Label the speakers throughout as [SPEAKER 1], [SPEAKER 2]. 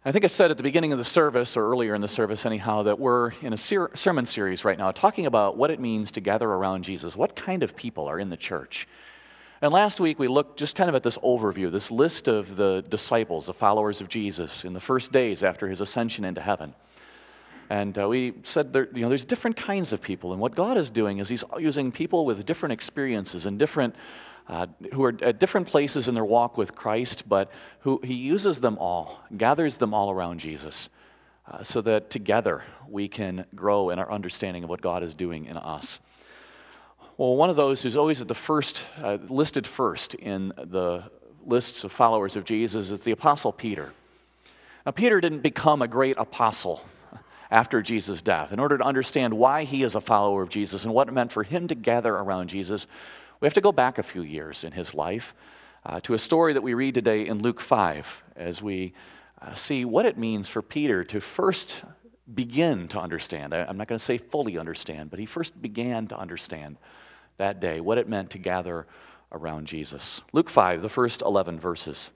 [SPEAKER 1] I think I said at the beginning of the service, or earlier in the service anyhow, that we're in a sermon series right now talking about what it means to gather around Jesus. What kind of people are in the church? And last week we looked just kind of at this overview, this list of the disciples, the followers of Jesus in the first days after his ascension into heaven. And we said there's different kinds of people, and what God is doing is he's using people with different experiences and who are at different places in their walk with Christ, but who he uses them all, gathers them all around Jesus, so that together we can grow in our understanding of what God is doing in us. Well, one of those who's always at the first, listed first in the lists of followers of Jesus is the Apostle Peter. Now, Peter didn't become a great apostle after Jesus' death. In order to understand why he is a follower of Jesus and what it meant for him to gather around Jesus, we have to go back a few years in his life to a story that we read today in Luke 5 as we see what it means for Peter to first begin to understand. I'm not going to say fully understand, but he first began to understand that day what it meant to gather around Jesus. Luke 5, the first 11 verses.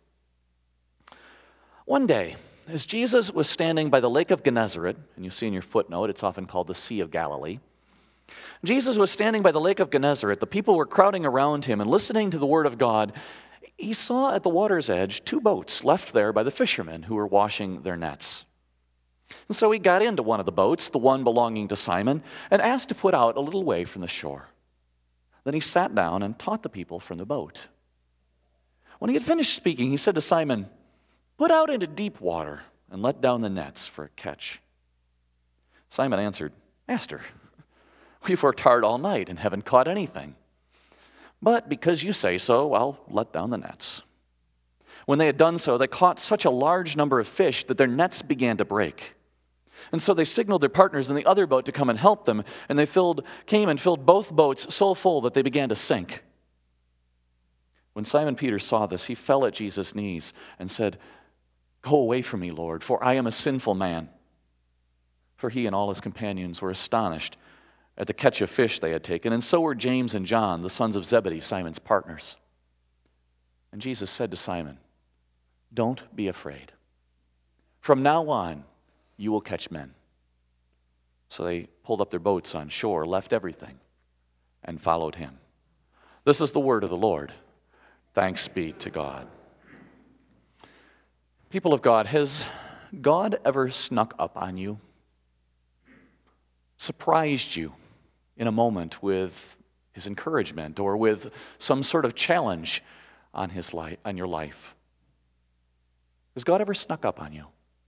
[SPEAKER 1] One day, as Jesus was standing by the lake of Gennesaret, and you see in your footnote, it's often called the Sea of Galilee. Jesus was standing by the lake of Gennesaret. The people were crowding around him and listening to the word of God. He saw at the water's edge 2 boats left there by the fishermen who were washing their nets. And so he got into one of the boats, the one belonging to Simon, and asked to put out a little way from the shore. Then he sat down and taught the people from the boat. When he had finished speaking, he said to Simon, "Put out into deep water and let down the nets for a catch." Simon answered, "Master, we've worked hard all night and haven't caught anything. But because you say so, I'll let down the nets." When they had done so, they caught such a large number of fish that their nets began to break. And so they signaled their partners in the other boat to come and help them, and they came and filled both boats so full that they began to sink. When Simon Peter saw this, he fell at Jesus' knees and said, "Go away from me, Lord, for I am a sinful man." For he and all his companions were astonished at the catch of fish they had taken, and so were James and John, the sons of Zebedee, Simon's partners. And Jesus said to Simon, "Don't be afraid. From now on, you will catch men." So they pulled up their boats on shore, left everything, and followed him. This is the word of the Lord. Thanks be to God. People of God, has God ever snuck up on you? Surprised you in a moment with his encouragement or with some sort of challenge on your life? Has God ever snuck up on you?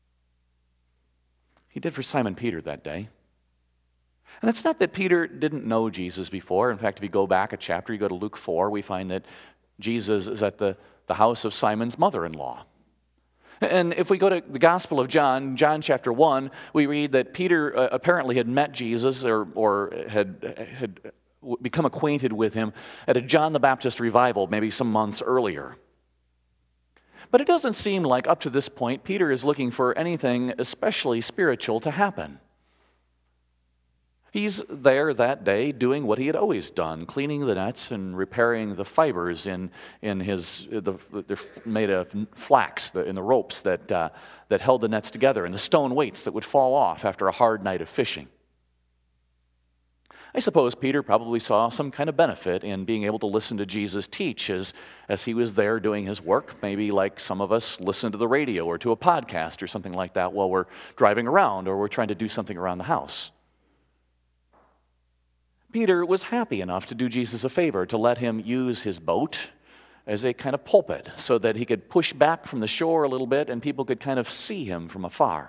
[SPEAKER 1] He did for Simon Peter that day. And it's not that Peter didn't know Jesus before. In fact, if you go back a chapter, you go to Luke 4, we find that Jesus is at the house of Simon's mother-in-law. And if we go to the Gospel of John, John chapter 1, we read that Peter apparently had met Jesus or had become acquainted with him at a John the Baptist revival maybe some months earlier. But it doesn't seem like up to this point Peter is looking for anything especially spiritual to happen. He's there that day doing what he had always done, cleaning the nets and repairing the fibers they're made of flax in the ropes that held the nets together, and the stone weights that would fall off after a hard night of fishing. I suppose Peter probably saw some kind of benefit in being able to listen to Jesus teach as he was there doing his work, maybe like some of us listen to the radio or to a podcast or something like that while we're driving around or we're trying to do something around the house. Peter was happy enough to do Jesus a favor, to let him use his boat as a kind of pulpit so that he could push back from the shore a little bit and people could kind of see him from afar.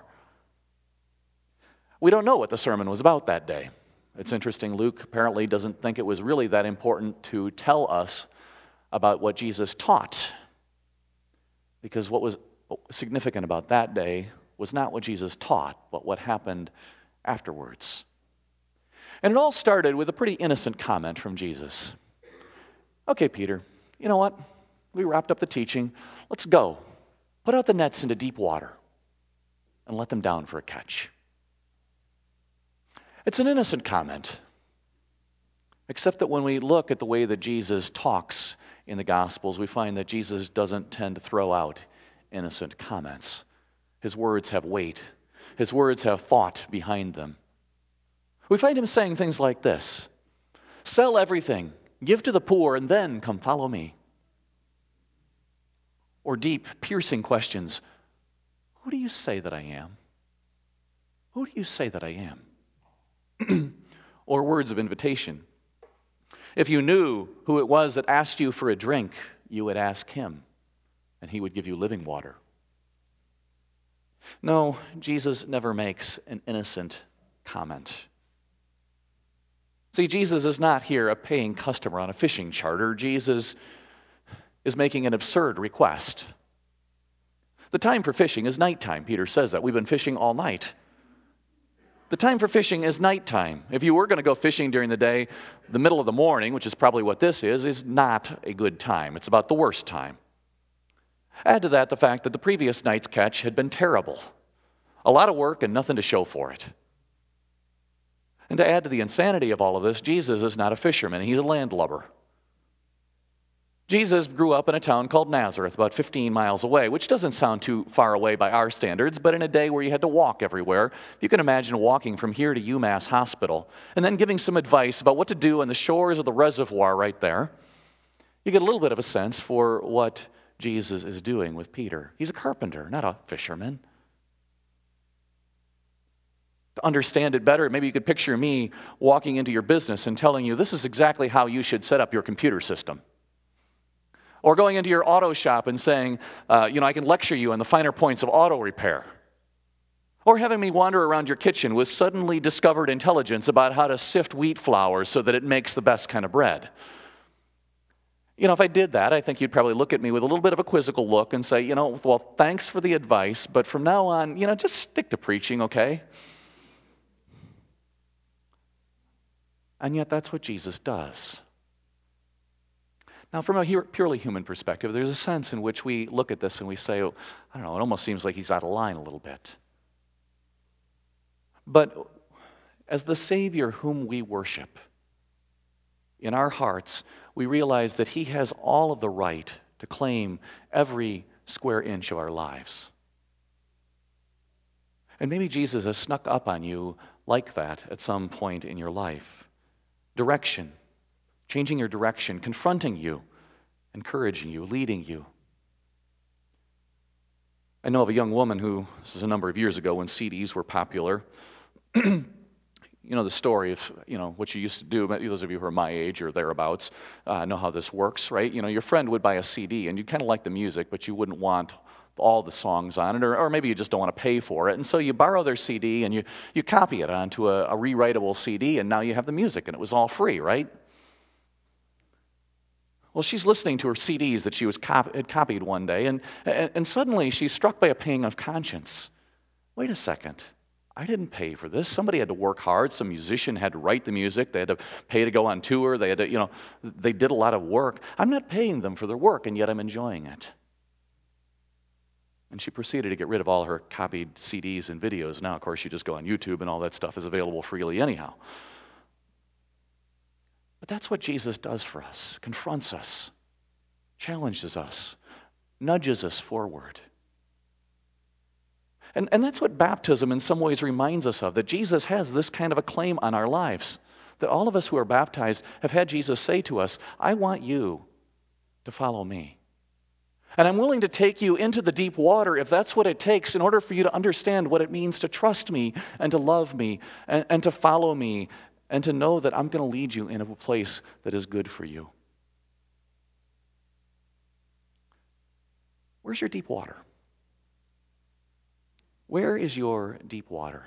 [SPEAKER 1] We don't know what the sermon was about that day. It's interesting, Luke apparently doesn't think it was really that important to tell us about what Jesus taught, because what was significant about that day was not what Jesus taught, but what happened afterwards. And it all started with a pretty innocent comment from Jesus. "Okay, Peter, you know what? We wrapped up the teaching. Let's go. Put out the nets into deep water and let them down for a catch." It's an innocent comment, except that when we look at the way that Jesus talks in the Gospels, we find that Jesus doesn't tend to throw out innocent comments. His words have weight. His words have thought behind them. We find him saying things like this: sell everything, give to the poor, and then come follow me. Or deep, piercing questions: who do you say that I am? Who do you say that I am? Or words of invitation: if you knew who it was that asked you for a drink, you would ask him, and he would give you living water. No, Jesus never makes an innocent comment. See, Jesus is not here a paying customer on a fishing charter. Jesus is making an absurd request. The time for fishing is nighttime. Peter says that. We've been fishing all night. The time for fishing is nighttime. If you were going to go fishing during the day, the middle of the morning, which is probably what this is not a good time. It's about the worst time. Add to that the fact that the previous night's catch had been terrible. A lot of work and nothing to show for it. And to add to the insanity of all of this, Jesus is not a fisherman. He's a landlubber. Jesus grew up in a town called Nazareth, about 15 miles away, which doesn't sound too far away by our standards, but in a day where you had to walk everywhere, you can imagine walking from here to UMass Hospital and then giving some advice about what to do on the shores of the reservoir right there. You get a little bit of a sense for what Jesus is doing with Peter. He's a carpenter, not a fisherman. To understand it better, maybe you could picture me walking into your business and telling you this is exactly how you should set up your computer system. Or going into your auto shop and saying, I can lecture you on the finer points of auto repair. Or having me wander around your kitchen with suddenly discovered intelligence about how to sift wheat flour so that it makes the best kind of bread. If I did that, I think you'd probably look at me with a little bit of a quizzical look and say, well, thanks for the advice, but from now on, just stick to preaching, okay? And yet that's what Jesus does. Now, from a purely human perspective, there's a sense in which we look at this and we say, it almost seems like he's out of line a little bit. But as the Savior whom we worship, in our hearts, we realize that he has all of the right to claim every square inch of our lives. And maybe Jesus has snuck up on you like that at some point in your life. Direction. Changing your direction, confronting you, encouraging you, leading you. I know of a young woman who, this is a number of years ago when CDs were popular. The story of, what you used to do, those of you who are my age or thereabouts know how this works, right? Your friend would buy a CD and you'd kind of like the music, but you wouldn't want all the songs on it, or maybe you just don't want to pay for it. And so you borrow their CD and you copy it onto a rewritable CD, and now you have the music, and it was all free, right? Well, she's listening to her CDs that she had copied one day, and suddenly she's struck by a pang of conscience. Wait a second. I didn't pay for this. Somebody had to work hard. Some musician had to write the music. They had to pay to go on tour. They had to, they did a lot of work. I'm not paying them for their work, and yet I'm enjoying it. And she proceeded to get rid of all her copied CDs and videos. Now, of course, you just go on YouTube, and all that stuff is available freely anyhow. But that's what Jesus does for us, confronts us, challenges us, nudges us forward. And that's what baptism in some ways reminds us of, that Jesus has this kind of a claim on our lives, that all of us who are baptized have had Jesus say to us, I want you to follow me. And I'm willing to take you into the deep water if that's what it takes in order for you to understand what it means to trust me and to love me and to follow me, and to know that I'm going to lead you in a place that is good for you. Where's your deep water? Where is your deep water?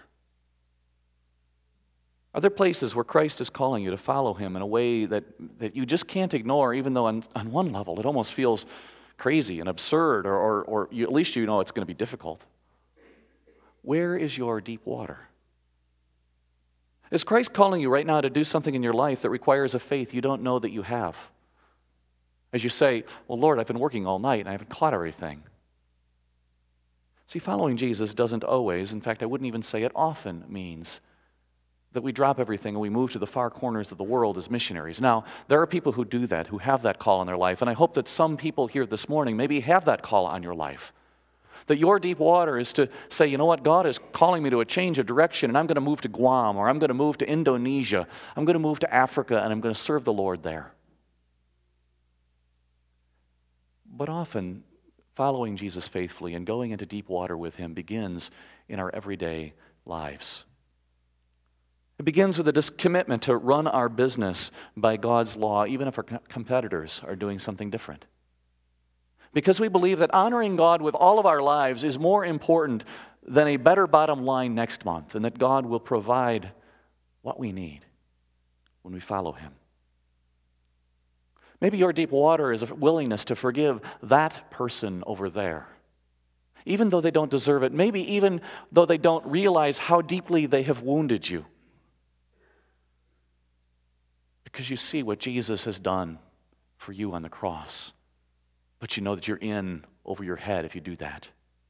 [SPEAKER 1] Are there places where Christ is calling you to follow him in a way that you just can't ignore, even though on one level it almost feels crazy and absurd, or at least you know it's going to be difficult? Where is your deep water? Is Christ calling you right now to do something in your life that requires a faith you don't know that you have? As you say, well, Lord, I've been working all night and I haven't caught everything. See, following Jesus doesn't always, in fact, I wouldn't even say it often, means that we drop everything and we move to the far corners of the world as missionaries. Now, there are people who do that, who have that call in their life, and I hope that some people here this morning maybe have that call on your life. That your deep water is to say, you know what, God is calling me to a change of direction, and I'm going to move to Guam, or I'm going to move to Indonesia, I'm going to move to Africa, and I'm going to serve the Lord there. But often, following Jesus faithfully and going into deep water with Him begins in our everyday lives. It begins with a commitment to run our business by God's law, even if our competitors are doing something different. Because we believe that honoring God with all of our lives is more important than a better bottom line next month, and that God will provide what we need when we follow Him. Maybe your deep water is a willingness to forgive that person over there, even though they don't deserve it, maybe even though they don't realize how deeply they have wounded you. Because you see what Jesus has done for you on the cross. But you know that you're in over your head if you do that.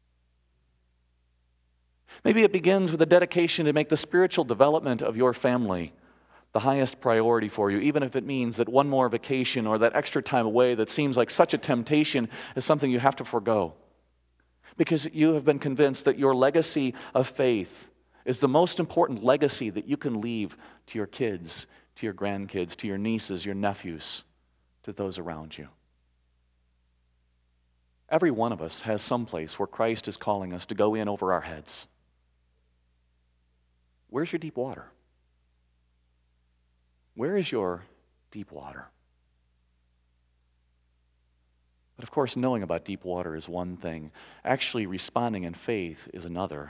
[SPEAKER 1] Maybe it begins with a dedication to make the spiritual development of your family the highest priority for you, even if it means that one more vacation or that extra time away that seems like such a temptation is something you have to forego. Because you have been convinced that your legacy of faith is the most important legacy that you can leave to your kids, to your grandkids, to your nieces, your nephews, to those around you. Every one of us has some place where Christ is calling us to go in over our heads. Where's your deep water? Where is your deep water? But of course, knowing about deep water is one thing. Actually responding in faith is another.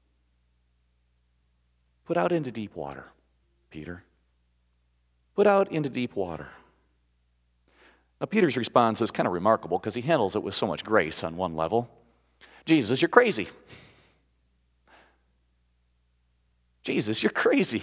[SPEAKER 1] Put out into deep water, Peter. Put out into deep water. Now, Peter's response is kind of remarkable because he handles it with so much grace on one level. Jesus, you're crazy. Jesus, you're crazy.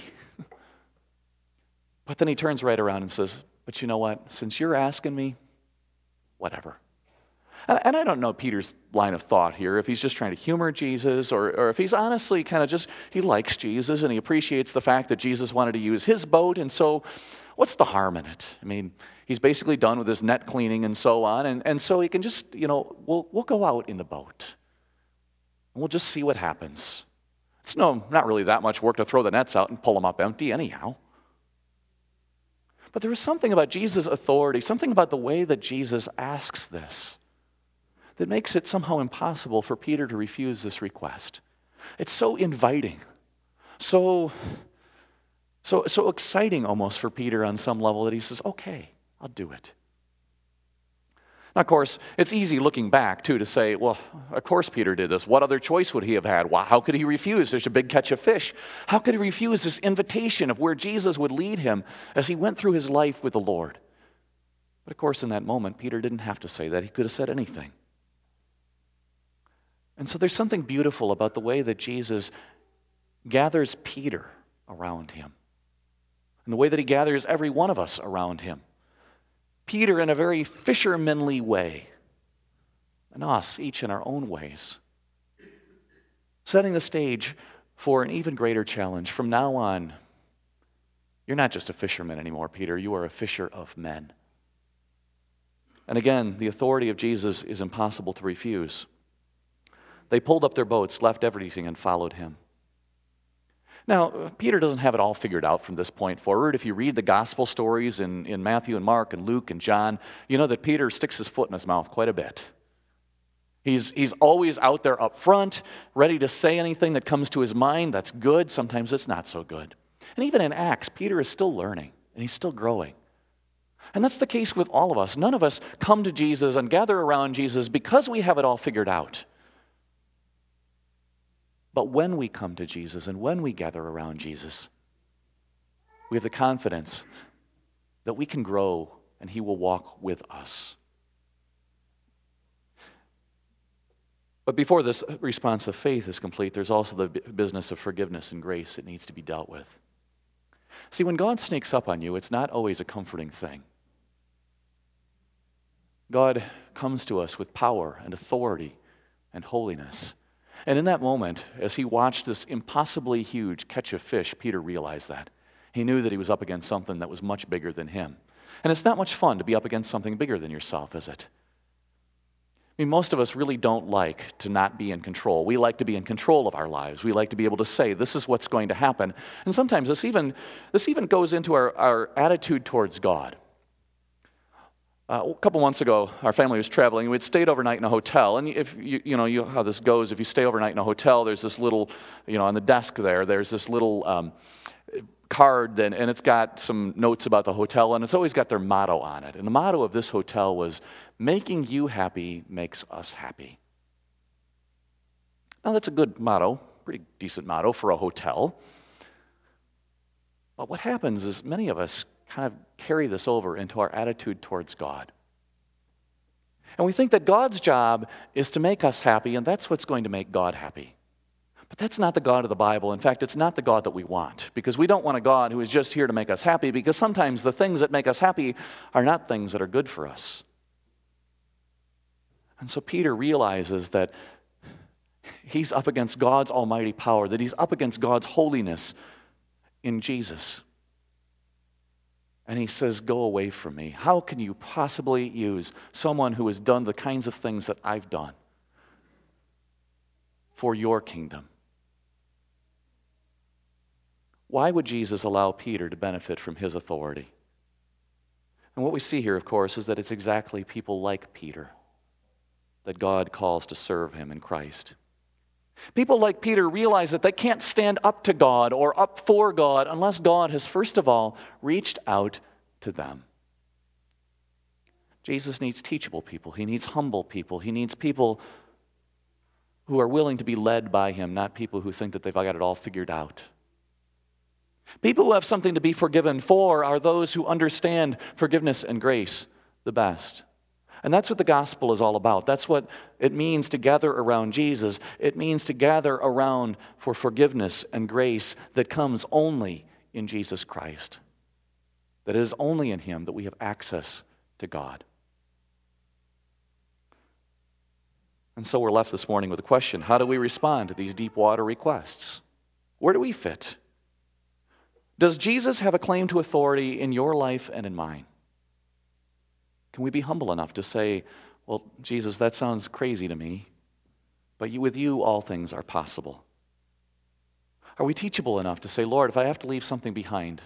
[SPEAKER 1] But then he turns right around and says, but you know what? Since you're asking me, whatever. And I don't know Peter's line of thought here, if he's just trying to humor Jesus or if he's honestly kind of just, he likes Jesus and he appreciates the fact that Jesus wanted to use his boat, and so what's the harm in it? I mean, he's basically done with his net cleaning and so on, and so he can just, we'll go out in the boat and we'll just see what happens. It's not really that much work to throw the nets out and pull them up empty anyhow. But there is something about Jesus' authority, something about the way that Jesus asks this, that makes it somehow impossible for Peter to refuse this request. It's so inviting, so exciting almost for Peter on some level that he says, okay, I'll do it. Now, of course, it's easy looking back, too, to say, well, of course Peter did this. What other choice would he have had? Well, how could he refuse? There's a big catch of fish. How could he refuse this invitation of where Jesus would lead him as he went through his life with the Lord? But, of course, in that moment, Peter didn't have to say that. He could have said anything. And so there's something beautiful about the way that Jesus gathers Peter around him, and the way that he gathers every one of us around him. Peter in a very fishermanly way, and us each in our own ways, setting the stage for an even greater challenge. From now on, you're not just a fisherman anymore, Peter. You are a fisher of men. And again, the authority of Jesus is impossible to refuse. They pulled up their boats, left everything, and followed him. Now, Peter doesn't have it all figured out from this point forward. If you read the gospel stories in Matthew and Mark and Luke and John, you know that Peter sticks his foot in his mouth quite a bit. He's always out there up front, ready to say anything that comes to his mind. That's good. Sometimes it's not so good. And even in Acts, Peter is still learning, and he's still growing. And that's the case with all of us. None of us come to Jesus and gather around Jesus because we have it all figured out. But when we come to Jesus and when we gather around Jesus, we have the confidence that we can grow and he will walk with us. But before this response of faith is complete, there's also the business of forgiveness and grace that needs to be dealt with. See, when God sneaks up on you, it's not always a comforting thing. God comes to us with power and authority and holiness. And in that moment, as he watched this impossibly huge catch of fish, Peter realized that. He knew that he was up against something that was much bigger than him. And it's not much fun to be up against something bigger than yourself, is it? I mean, most of us really don't like to not be in control. We like to be in control of our lives. We like to be able to say, this is what's going to happen. And sometimes this even goes into our attitude towards God. A couple months ago, our family was traveling. We'd stayed overnight in a hotel. And if you know how this goes, if you stay overnight in a hotel, there's this little, on the desk there's this little card, and it's got some notes about the hotel, and it's always got their motto on it. And the motto of this hotel was, "Making you happy makes us happy." Now, that's a good motto, pretty decent motto for a hotel. But what happens is many of us kind of carry this over into our attitude towards God. And we think that God's job is to make us happy, and that's what's going to make God happy. But that's not the God of the Bible. In fact, it's not the God that we want, because we don't want a God who is just here to make us happy, because sometimes the things that make us happy are not things that are good for us. And so Peter realizes that he's up against God's almighty power, that he's up against God's holiness in Jesus. And he says, "Go away from me. How can you possibly use someone who has done the kinds of things that I've done for your kingdom?" Why would Jesus allow Peter to benefit from his authority? And what we see here, of course, is that it's exactly people like Peter that God calls to serve him in Christ. People like Peter realize that they can't stand up to God or up for God unless God has, first of all, reached out to them. Jesus needs teachable people. He needs humble people. He needs people who are willing to be led by him, not people who think that they've got it all figured out. People who have something to be forgiven for are those who understand forgiveness and grace the best. And that's what the gospel is all about. That's what it means to gather around Jesus. It means to gather around for forgiveness and grace that comes only in Jesus Christ. That it is only in him that we have access to God. And so we're left this morning with a question: how do we respond to these deep water requests? Where do we fit? Does Jesus have a claim to authority in your life and in mine? Can we be humble enough to say, "Well, Jesus, that sounds crazy to me, but with you all things are possible"? Are we teachable enough to say, "Lord, if I have to leave something behind,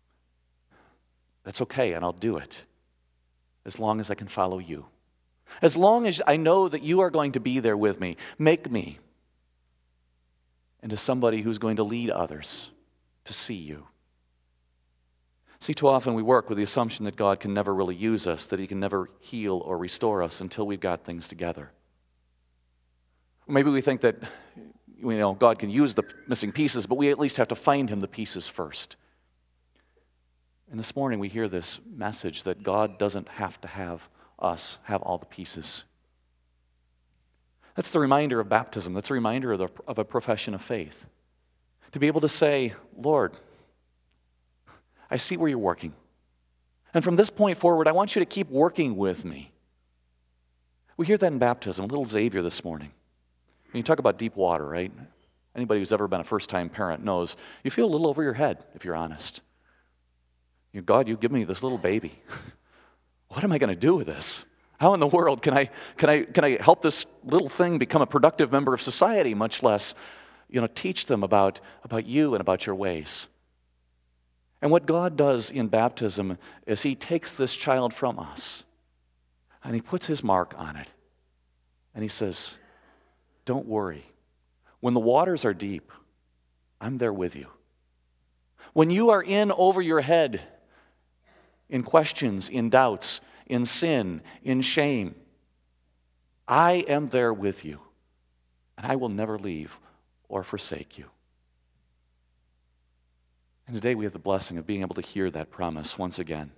[SPEAKER 1] that's okay, and I'll do it, as long as I can follow you. As long as I know that you are going to be there with me, make me into somebody who's going to lead others to see you." See, too often we work with the assumption that God can never really use us, that he can never heal or restore us until we've got things together. Maybe we think that God can use the missing pieces, but we at least have to find him the pieces first. And this morning we hear this message that God doesn't have to have us have all the pieces. That's the reminder of baptism. That's a reminder of a profession of faith. To be able to say, "Lord, I see where you're working. And from this point forward, I want you to keep working with me." We hear that in baptism. Little Xavier this morning. When you talk about deep water, right? Anybody who's ever been a first-time parent knows you feel a little over your head, if you're honest. God, you give me this little baby. What am I going to do with this? How in the world can I help this little thing become a productive member of society, much less, teach them about you and about your ways? And what God does in baptism is he takes this child from us and he puts his mark on it. And he says, "Don't worry. When the waters are deep, I'm there with you. When you are in over your head in questions, in doubts, in sin, in shame, I am there with you, and I will never leave or forsake you." And today we have the blessing of being able to hear that promise once again.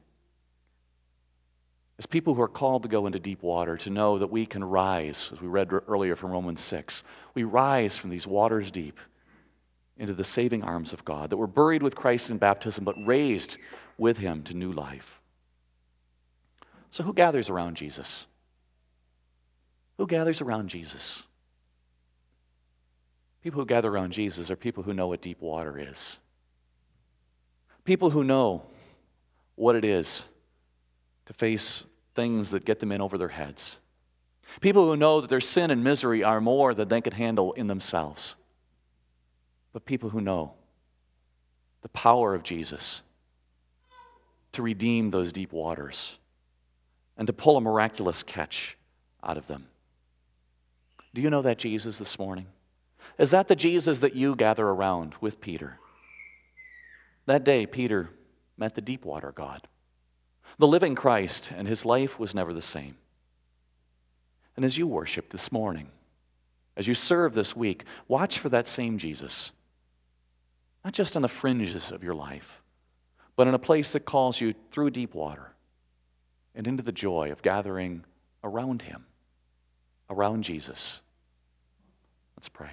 [SPEAKER 1] As people who are called to go into deep water, to know that we can rise, as we read earlier from Romans 6, we rise from these waters deep into the saving arms of God, that we're buried with Christ in baptism, but raised with him to new life. So who gathers around Jesus? Who gathers around Jesus? People who gather around Jesus are people who know what deep water is. People who know what it is to face things that get them in over their heads. People who know that their sin and misery are more than they can handle in themselves. But people who know the power of Jesus to redeem those deep waters and to pull a miraculous catch out of them. Do you know that Jesus this morning? Is that the Jesus that you gather around with Peter? That day, Peter met the deep water God, the living Christ, and his life was never the same. And as you worship this morning, as you serve this week, watch for that same Jesus, not just on the fringes of your life, but in a place that calls you through deep water and into the joy of gathering around him, around Jesus. Let's pray.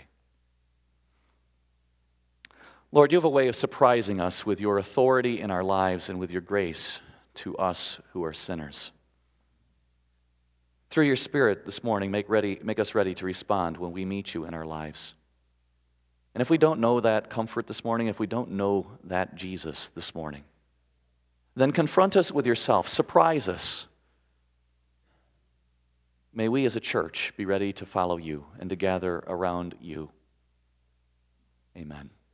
[SPEAKER 1] Lord, you have a way of surprising us with your authority in our lives and with your grace to us who are sinners. Through your Spirit this morning, make us ready to respond when we meet you in our lives. And if we don't know that comfort this morning, if we don't know that Jesus this morning, then confront us with yourself. Surprise us. May we as a church be ready to follow you and to gather around you. Amen.